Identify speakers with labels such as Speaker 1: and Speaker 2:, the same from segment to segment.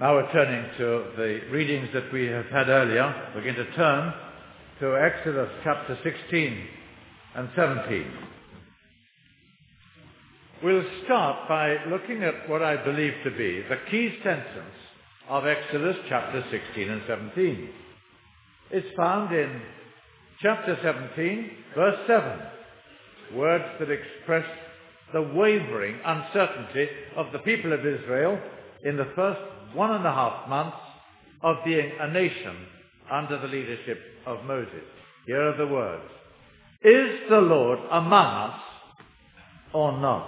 Speaker 1: Now we're turning to the readings that we have had earlier. We're going to turn to Exodus chapter 16 and 17. We'll start by looking at what I believe to be the key sentence of Exodus chapter 16 and 17. It's found in chapter 17, verse 7, words that express the wavering uncertainty of the people of Israel in the first 1.5 months of being a nation under the leadership of Moses. Here are the words. Is the Lord among us or not?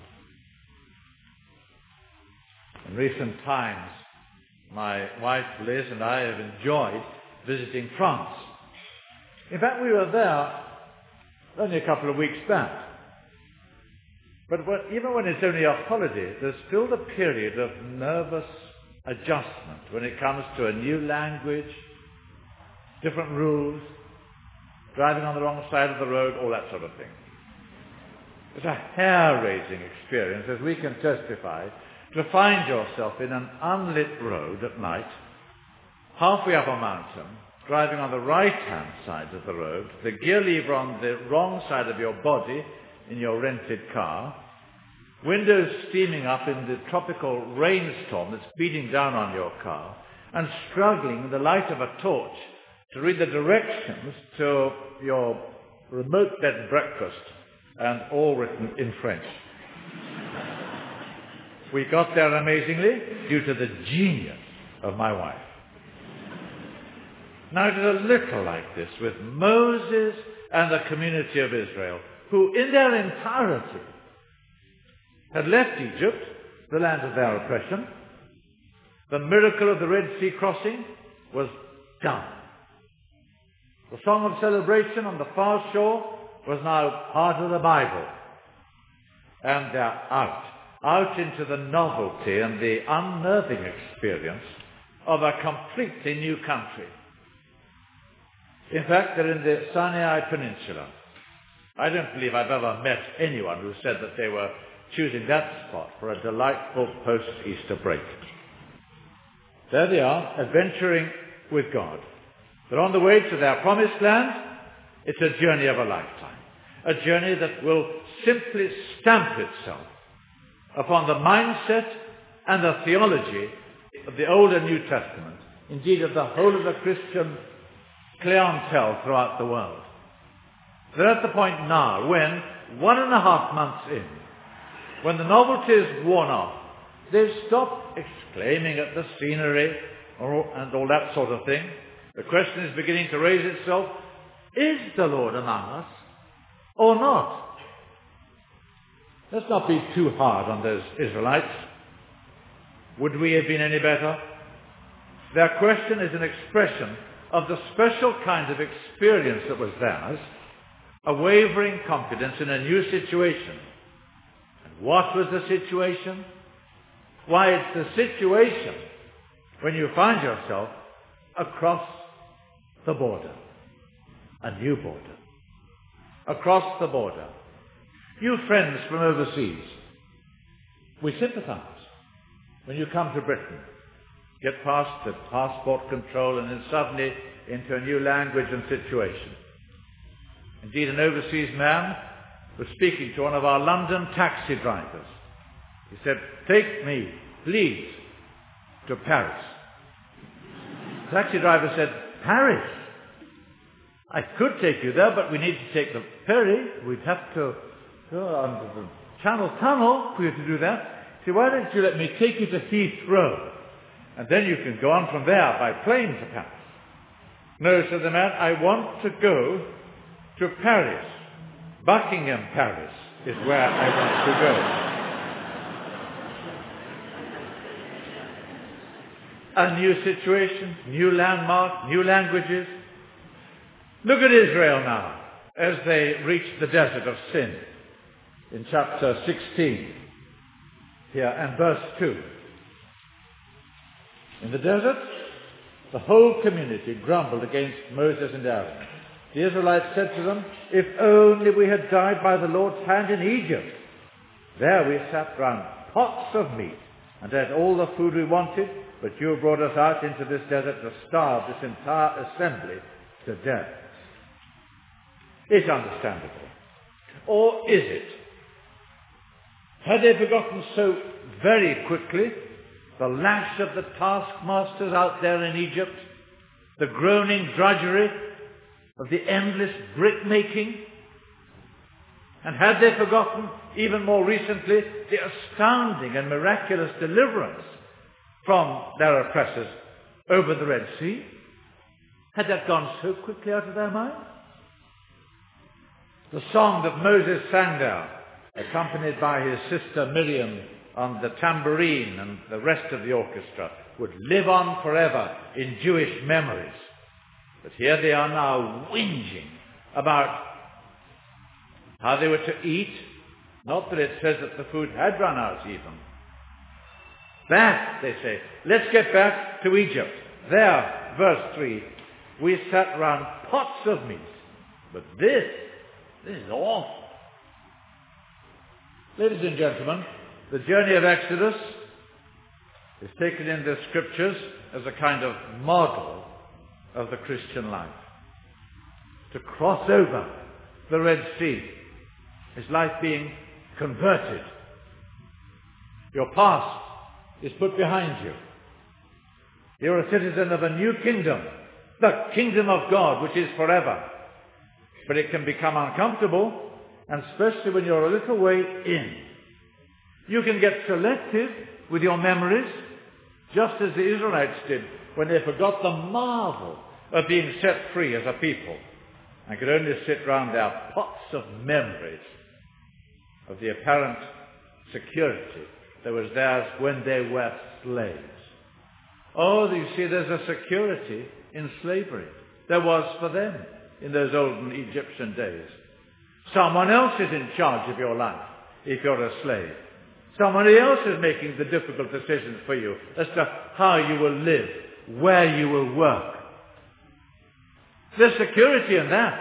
Speaker 1: In recent times, my wife Liz and I have enjoyed visiting France. In fact, we were there only a couple of weeks back. But even when it's only a holiday, there's still the period of nervous adjustment when it comes to a new language, different rules, driving on the wrong side of the road, all that sort of thing. It's a hair-raising experience, as we can testify, to find yourself in an unlit road at night, halfway up a mountain, driving on the right-hand side of the road, the gear lever on the wrong side of your body in your rented car, windows steaming up in the tropical rainstorm that's beating down on your car, and struggling in the light of a torch to read the directions to your remote bed breakfast, and all written in French. We got there amazingly due to the genius of my wife. Now it is a little like this with Moses and the community of Israel, who in their entirety had left Egypt, the land of their oppression. The miracle of the Red Sea crossing was done. The song of celebration on the far shore was now part of the Bible. And they're out into the novelty and the unnerving experience of a completely new country. In fact, they're in the Sinai Peninsula. I don't believe I've ever met anyone who said that they were choosing that spot for a delightful post-Easter break. There they are, adventuring with God. They're on the way to their promised land. It's a journey of a lifetime. A journey that will simply stamp itself upon the mindset and the theology of the Old and New Testament, indeed of the whole of the Christian clientele throughout the world. They're at the point now when, 1.5 months in, when the novelty is worn off, they've stopped exclaiming at the scenery and all that sort of thing. The question is beginning to raise itself, is the Lord among us or not? Let's not be too hard on those Israelites. Would we have been any better? Their question is an expression of the special kind of experience that was theirs, a wavering confidence in a new situation. And what was the situation? Why, it's the situation when you find yourself across the border, a new border, across the border. You friends from overseas, we sympathize when you come to Britain, get past the passport control and then suddenly into a new language and situation. Indeed, an overseas man was speaking to one of our London taxi drivers. He said, "Take me, please, to Paris." The taxi driver said, "Paris? I could take you there, but we need to take the ferry. We'd have to go under the Channel Tunnel for you to do that. So why don't you let me take you to Heathrow? And then you can go on from there by plane to Paris." "No," said the man, "I want to go to Paris. Buckingham Paris is where I want to go." A new situation, new landmark, new languages. Look at Israel now as they reach the desert of Sin in chapter 16 here and verse 2. In the desert, the whole community grumbled against Moses and Aaron. The Israelites said to them, "If only we had died by the Lord's hand in Egypt. There we sat round pots of meat and ate all the food we wanted, but you brought us out into this desert to starve this entire assembly to death. It's understandable. Or is it? Had they forgotten so very quickly the lash of the taskmasters out there in Egypt, the groaning drudgery of the endless brick-making? And had they forgotten, even more recently, the astounding and miraculous deliverance from their oppressors over the Red Sea? Had that gone so quickly out of their minds? The song that Moses sang there, accompanied by his sister Miriam on the tambourine and the rest of the orchestra, would live on forever in Jewish memories. But here they are now whinging about how they were to eat. Not that it says that the food had run out even. Back, they say, let's get back to Egypt. There, verse 3, we sat round pots of meat. But this is awful. Ladies and gentlemen, the journey of Exodus is taken in the scriptures as a kind of model of the Christian life. To cross over the Red Sea is like being converted. Your past is put behind you. You're a citizen of a new kingdom, the kingdom of God, which is forever. But it can become uncomfortable, and especially when you're a little way in. You can get selective with your memories, just as the Israelites did when they forgot the marvel of being set free as a people and could only sit round their pots of memories of the apparent security that was theirs when they were slaves. Oh, you see, there's a security in slavery. There was for them in those olden Egyptian days. Someone else is in charge of your life if you're a slave. Somebody else is making the difficult decisions for you as to how you will live, where you will work. There's security in that.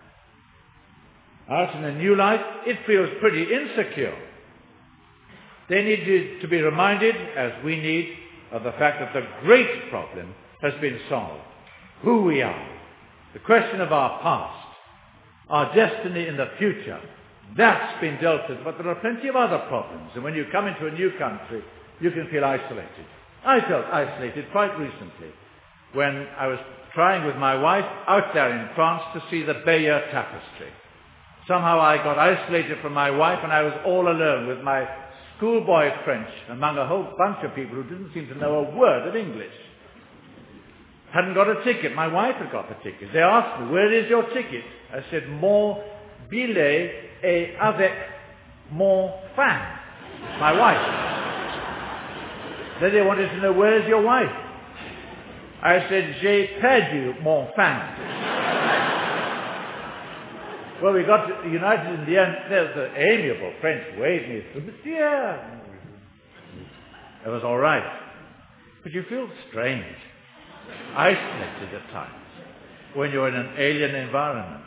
Speaker 1: Out in a new life, it feels pretty insecure. They need to be reminded, as we need, of the fact that the great problem has been solved. Who we are, the question of our past, our destiny in the future, that's been dealt with. But there are plenty of other problems. And when you come into a new country, you can feel isolated. I felt isolated quite recently when I was trying with my wife out there in France to see the Bayeux Tapestry. Somehow I got isolated from my wife and I was all alone with my schoolboy French among a whole bunch of people who didn't seem to know a word of English. Hadn't got a ticket. My wife had got the ticket. They asked me, where is your ticket? I said, mon billet est avec mon femme. My wife. Then they wanted to know, where is your wife? I said, j'ai perdu mon femme. Well, we got united in the end. There's the amiable French waved me. Yeah. It was all right. But you feel strange, isolated at times, when you're in an alien environment.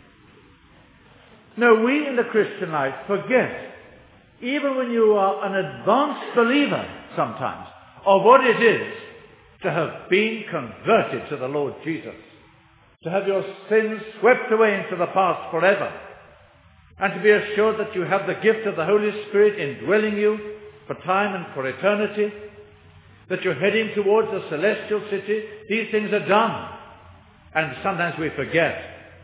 Speaker 1: No, we in the Christian life forget, even when you are an advanced believer sometimes, of what it is to have been converted to the Lord Jesus. To have your sins swept away into the past forever, and to be assured that you have the gift of the Holy Spirit indwelling you for time and for eternity, that you're heading towards a celestial city. These things are done, and sometimes we forget.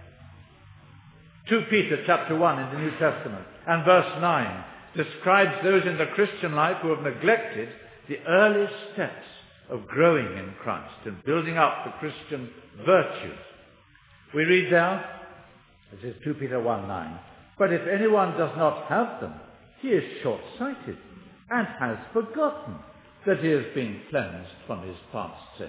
Speaker 1: 2 Peter chapter 1 in the New Testament and verse 9 describes those in the Christian life who have neglected the early steps of growing in Christ and building up the Christian virtues. We read there, this is 2 Peter 1:9, but if anyone does not have them, he is short-sighted and has forgotten that he has been cleansed from his past sins.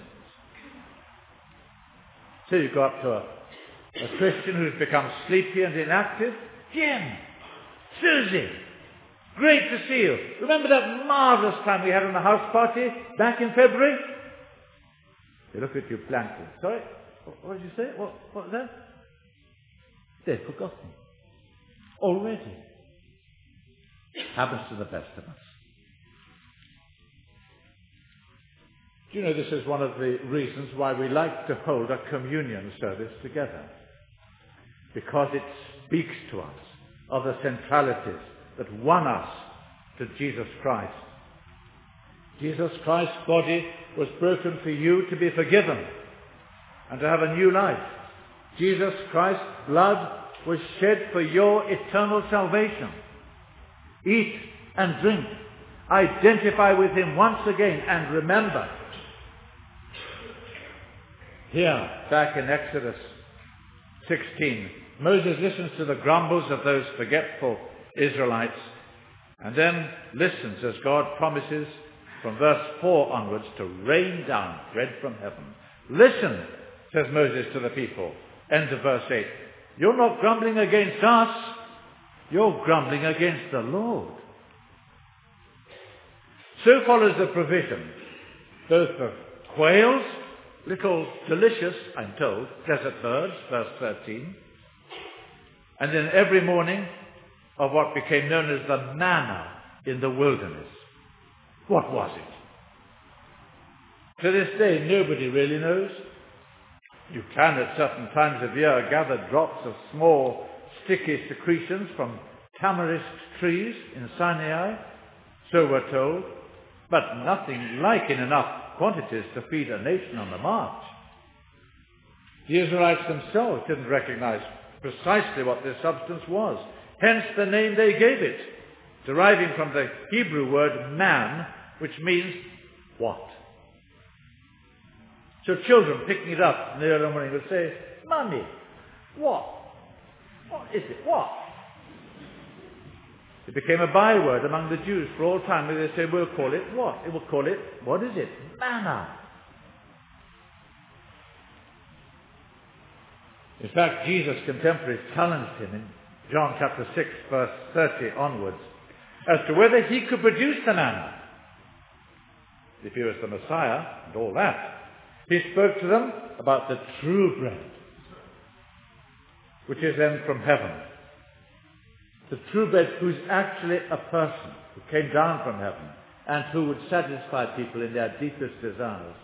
Speaker 1: So you go up to a Christian who's become sleepy and inactive. Jim, Susie, great to see you. Remember that marvelous time we had on the house party back in February? They look at you blankly. Sorry? What did you say? What was that? They've forgotten. Already. Happens to the best of us. Do you know this is one of the reasons why we like to hold a communion service together? Because it speaks to us of the centralities that won us to Jesus Christ. Jesus Christ's body was broken for you to be forgiven and to have a new life. Jesus Christ's blood was shed for your eternal salvation. Eat and drink. Identify with him once again and remember. Here, back in Exodus 16, Moses listens to the grumbles of those forgetful Israelites and then listens as God promises from verse 4 onwards to rain down bread from heaven. Listen, says Moses to the people. End of verse 8. You're not grumbling against us. You're grumbling against the Lord. So follows the provision, both of quails, little delicious, I'm told, desert birds, verse 13, and then every morning of what became known as the manna in the wilderness. What was it? To this day, nobody really knows. You can at certain times of year gather drops of small, sticky secretions from tamarisk trees in Sinai, so we're told, but nothing like in enough quantities to feed a nation on the march. The Israelites themselves didn't recognize precisely what this substance was, hence the name they gave it, deriving from the Hebrew word man, which means what? So children picking it up in the early morning would say, Mummy, what? What is it? What? It became a byword among the Jews for all time. They say, we'll call it what? It will call it, what is it? Manna. In fact, Jesus' contemporaries challenged him in John chapter 6, verse 30 onwards, as to whether he could produce the manna. If he was the Messiah and all that. He spoke to them about the true bread, which is then from heaven. The true bread who's actually a person who came down from heaven and who would satisfy people in their deepest desires.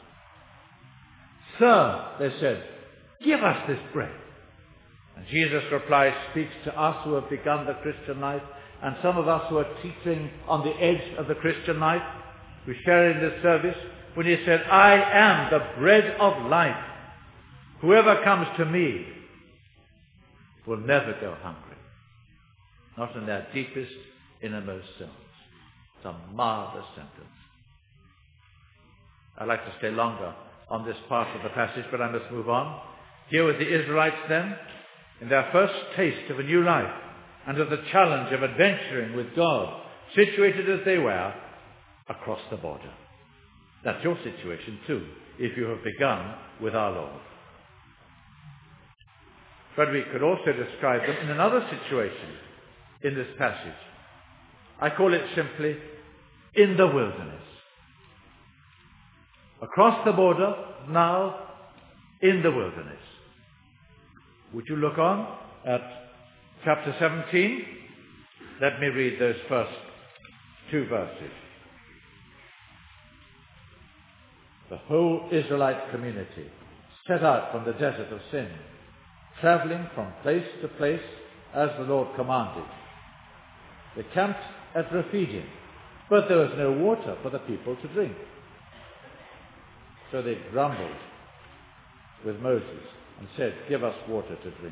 Speaker 1: Sir, they said, give us this bread. And Jesus replies, speaks to us who have begun the Christian life, and some of us who are teetering on the edge of the Christian life, who share in this service, when he said, I am the bread of life. Whoever comes to me will never go hungry. Not in their deepest, innermost selves. It's a marvelous sentence. I'd like to stay longer on this part of the passage, but I must move on. Here with the Israelites then, in their first taste of a new life, and of the challenge of adventuring with God, situated as they were, across the border. That's your situation too, if you have begun with our Lord. But we could also describe them in another situation in this passage. I call it simply, in the wilderness. Across the border, now in the wilderness. Would you look on at chapter 17? Let me read those first two verses. The whole Israelite community set out from the desert of Sin, traveling from place to place as the Lord commanded. They camped at Rephidim, but there was no water for the people to drink. So they grumbled with Moses and said, give us water to drink.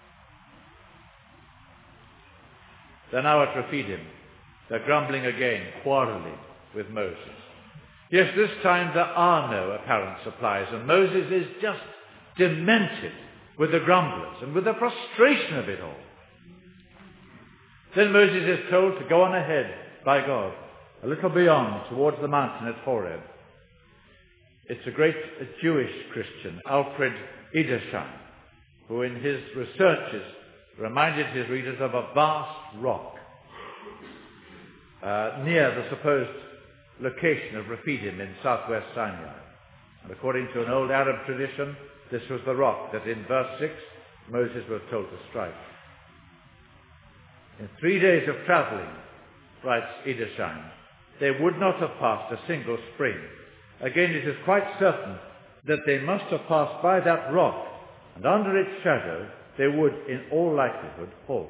Speaker 1: They're now at Rephidim. They're grumbling again, quarreling with Moses. Yes, this time there are no apparent supplies, and Moses is just demented with the grumblers and with the frustration of it all. Then Moses is told to go on ahead by God, a little beyond, towards the mountain at Horeb. It's a great Jewish Christian, Alfred Edersheim, who in his researches reminded his readers of a vast rock near the supposed location of Rephidim in southwest Sinai. And according to an old Arab tradition, this was the rock that in verse 6 Moses was told to strike. In 3 days of traveling, writes Edersheim, they would not have passed a single spring, Again, it is quite certain that they must have passed by that rock, and under its shadow they would, in all likelihood, halt.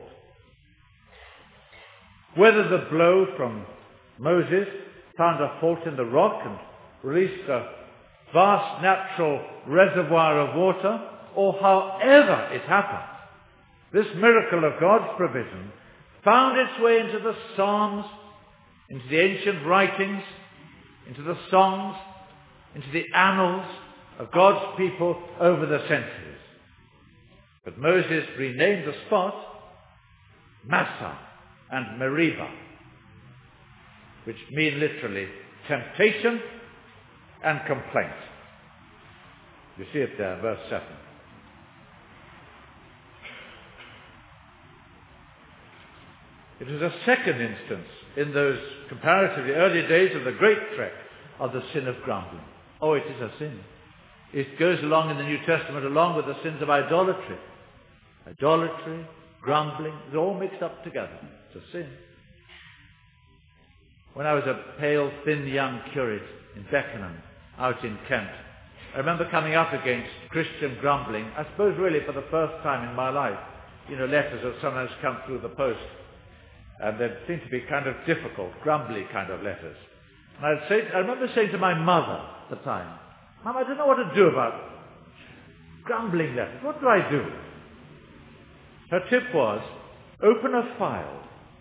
Speaker 1: Whether the blow from Moses found a fault in the rock and released a vast natural reservoir of water, or however it happened, this miracle of God's provision found its way into the Psalms, into the ancient writings, into the songs, into the annals of God's people over the centuries. But Moses renamed the spot Massah and Meribah, which mean literally temptation and complaint. You see it there, verse 7. It was a second instance in those comparatively early days of the great trek of the sin of grumbling. Oh, it is a sin. It goes along in the New Testament along with the sins of idolatry. Idolatry, grumbling, it's all mixed up together. It's a sin. When I was a pale, thin young curate in Beckenham, out in Kent, I remember coming up against Christian grumbling, I suppose really for the first time in my life. You know, letters have sometimes come through the post, and they seem to be kind of difficult, grumbly kind of letters. And I remember saying to my mother at the time, "Mum, I don't know what to do about grumbling letters. What do I do?" Her tip was, open a file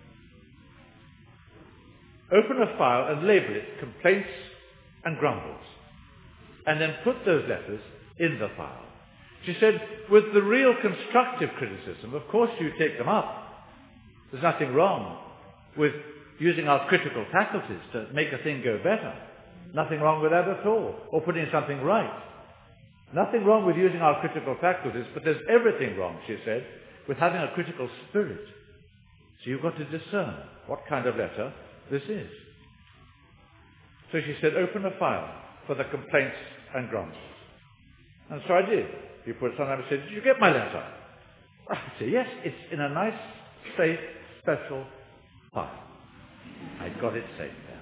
Speaker 1: and label it complaints and grumbles, and then put those letters in the file. She said, with the real constructive criticism, of course you take them up. There's nothing wrong with using our critical faculties to make a thing go better. Nothing wrong with that at all. Or putting something right. Nothing wrong with using our critical faculties, but there's everything wrong, she said, with having a critical spirit. So you've got to discern what kind of letter this is. So she said, open a file for the complaints and grumbles. And so I did. People would sometimes say, did you get my letter? I said, yes, it's in a nice, safe, special file. I got it safe there.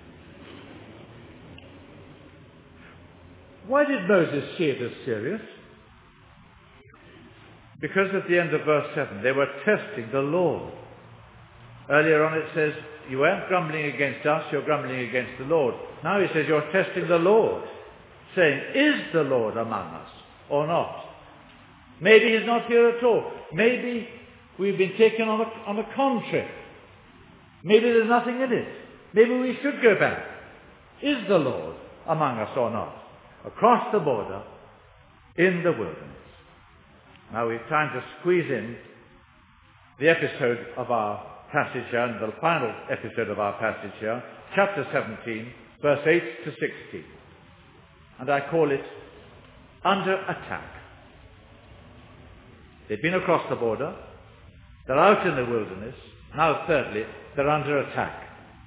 Speaker 1: Why did Moses see it as serious? Because at the end of verse 7, they were testing the Lord. Earlier on it says, you weren't grumbling against us, you're grumbling against the Lord. Now he says you're testing the Lord, saying, is the Lord among us or not? Maybe he's not here at all. Maybe we've been taken on a con trip. Maybe there's nothing in it. Maybe we should go back. Is the Lord among us or not? Across the border, in the wilderness. Now we've time to squeeze in the episode of our passage here, and the final episode of our passage here, chapter 17, verse 8 to 16. And I call it Under Attack. They've been across the border. They're out in the wilderness. Now, thirdly, they're under attack.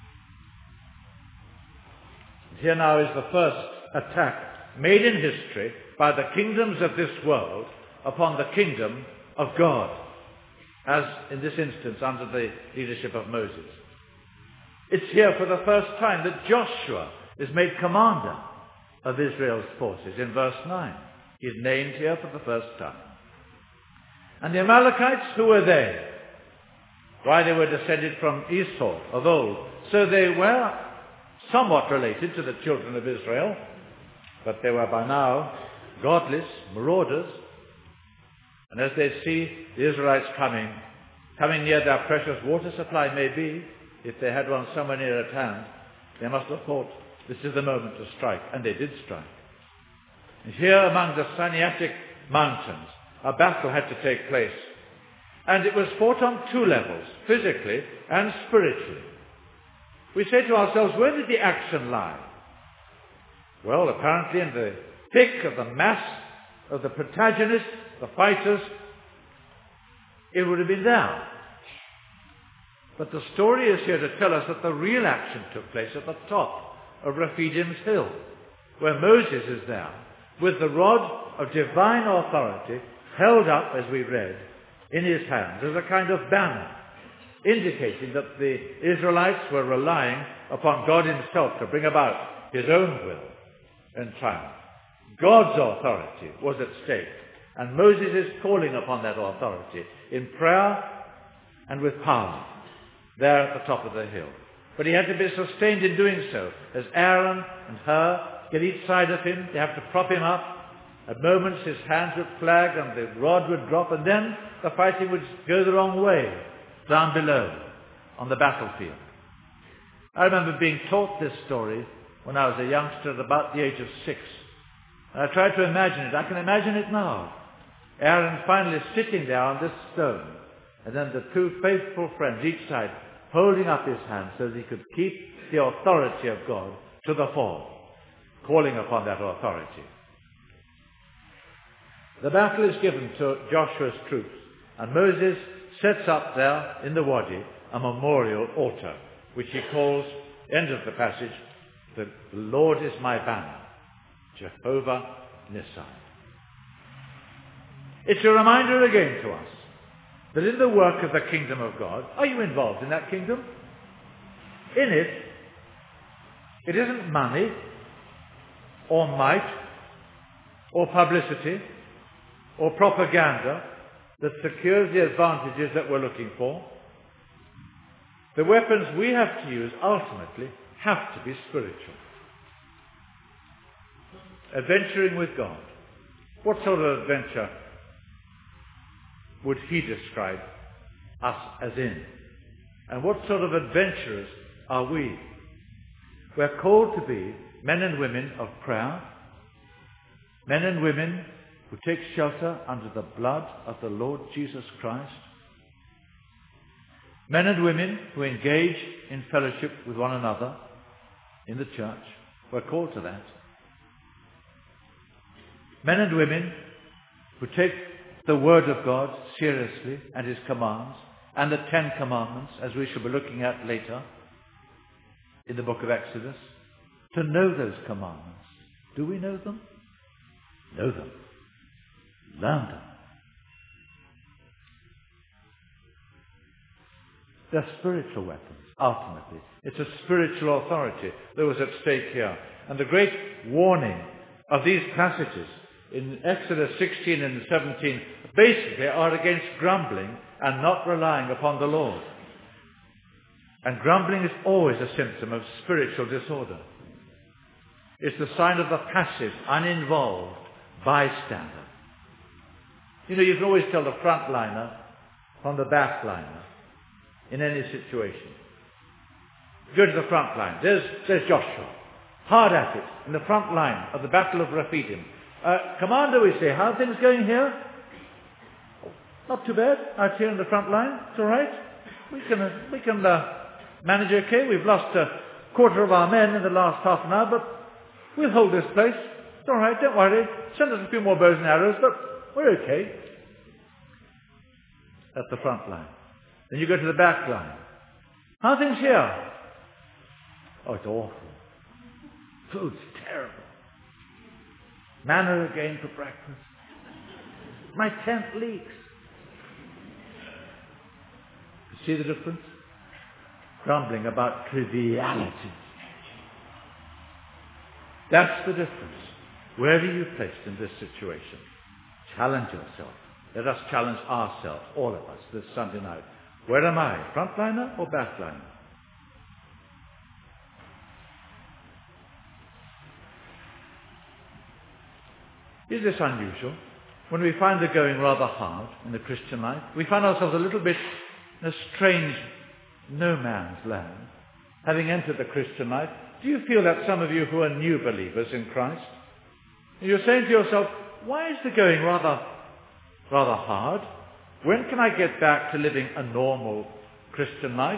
Speaker 1: Here now is the first attack made in history by the kingdoms of this world upon the kingdom of God, as in this instance under the leadership of Moses. It's here for the first time that Joshua is made commander of Israel's forces in verse 9. He's named here for the first time. And the Amalekites, who were they? Why, they were descended from Esau of old. So they were somewhat related to the children of Israel, but they were by now godless marauders. And as they see the Israelites coming near their precious water supply maybe, if they had one somewhere near at hand, they must have thought, this is the moment to strike. And they did strike. And here among the Sinaitic mountains, a battle had to take place. And it was fought on two levels, physically and spiritually. We say to ourselves, where did the action lie? Well, apparently in the thick of the mass of the protagonists, the fighters, it would have been there. But the story is here to tell us that the real action took place at the top of Rephidim's hill, where Moses is there, with the rod of divine authority held up, as we read, in his hand as a kind of banner, indicating that the Israelites were relying upon God himself to bring about his own will. in triumph. God's authority was at stake, and Moses is calling upon that authority in prayer and with power there at the top of the hill. But he had to be sustained in doing so, as Aaron and Hur get each side of him. They have to prop him up. At moments his hands would flag and the rod would drop, and then the fighting would go the wrong way, down below, on the battlefield. I remember being taught this story when I was a youngster at about the age of 6. And I tried to imagine it. I can imagine it now. Aaron finally sitting there on this stone, and then the two faithful friends, each side, holding up his hand so that he could keep the authority of God to the fore, calling upon that authority. The battle is given to Joshua's troops, and Moses sets up there in the wadi a memorial altar, which he calls, end of the passage, the Lord is my banner, Jehovah Nissi. It's a reminder again to us that in the work of the kingdom of God, are you involved in that kingdom? In it, it isn't money or might or publicity or propaganda that secures the advantages that we're looking for. The weapons we have to use ultimately have to be spiritual. Adventuring with God. What sort of adventure would he describe us as in? And what sort of adventurers are we? We're called to be men and women of prayer, men and women who take shelter under the blood of the Lord Jesus Christ, men and women who engage in fellowship with one another in the church. We're called to that. Men and women who take the Word of God seriously and His commands and the 10 Commandments, as we shall be looking at later in the book of Exodus, to know those commandments. Do we know them? Know them. Learn them. They're spiritual weapons, ultimately. It's a spiritual authority that was at stake here. And the great warning of these passages in Exodus 16 and 17 basically are against grumbling and not relying upon the Lord. And grumbling is always a symptom of spiritual disorder. It's the sign of the passive, uninvolved bystander. You know, you can always tell the frontliner from the backliner in any situation. Go to the front line. There's Joshua, hard at it, in the front line of the Battle of Rephidim. Commander, we say, how are things going here? Not too bad. Out here in the front line. It's all right. We can manage okay. We've lost a quarter of our men in the last half an hour, but we'll hold this place. It's all right. Don't worry. Send us a few more bows and arrows, but we're okay. That's the front line. Then you go to the back line. How are things here? Oh, it's awful. Food's terrible. Manna again for breakfast. My tent leaks. You see the difference? Grumbling about trivialities. That's the difference. Where are you placed in this situation? Challenge yourself. Let us challenge ourselves, all of us, this Sunday night. Where am I? Frontliner or backliner? Is this unusual? When we find the going rather hard in the Christian life, we find ourselves a little bit in a strange no man's land. Having entered the Christian life, do you feel that some of you who are new believers in Christ, you're saying to yourself, why is the going rather hard? When can I get back to living a normal Christian life?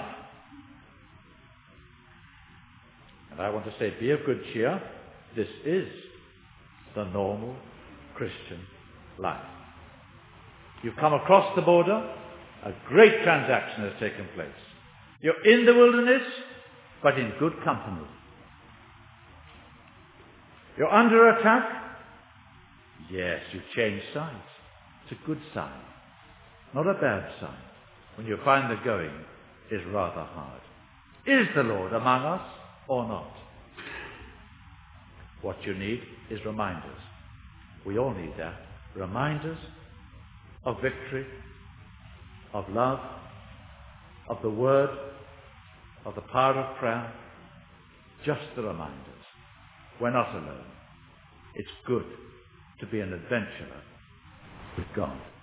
Speaker 1: And I want to say, be of good cheer. This is the normal Christian life. You've come across the border. A great transaction has taken place. You're in the wilderness, but in good company. You're under attack. Yes, you've changed sides. It's a good sign, not a bad sign, when you find the going is rather hard. Is the Lord among us or not? What you need is reminders. We all need that. Reminders of victory, of love, of the word, of the power of prayer. Just the reminders. We're not alone. It's good to be an adventurer with God.